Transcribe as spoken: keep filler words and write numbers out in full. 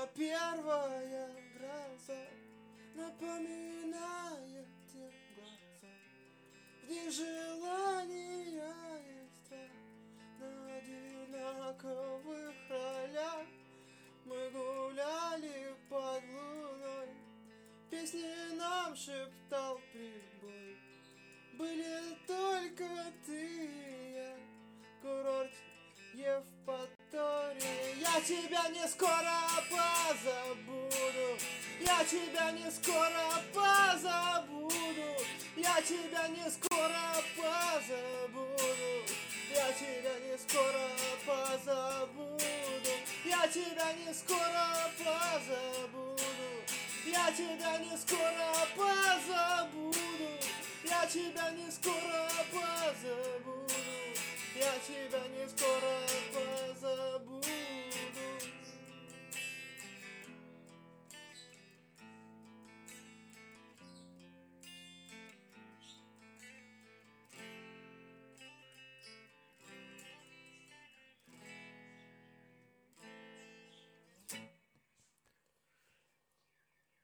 первая гроза напоминает те глаза, в них желание и страх на одинаковых ролях. Мы гуляли под луной, песни нам шептал прибой. Были только ты и я, курорт Евпатории. Я тебя не скоро позабуду, я тебя не скоро позабуду, я тебя не скоро позабуду, я тебя не скоро позабуду, я тебя не скоро позабуду, я тебя не скоро позабуду, я тебя не скоро позабуду, я тебя не скоро позабуду.